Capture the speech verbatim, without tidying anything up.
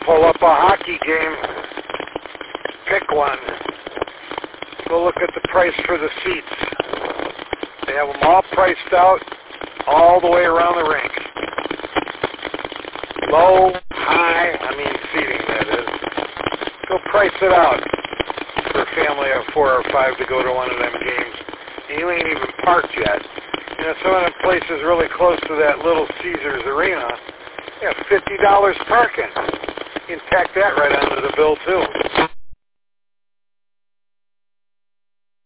pull up a hockey game, pick one, go look at the price for the seats. They have them all priced out all the way around the rink. Low, high, I mean seating, that is. Go price it out for a family of four or five to go to one of them games. And you ain't even parked yet. You know, some of the places really close to that Little Caesars Arena, they have fifty dollars parking. You can tack that right onto the bill, too.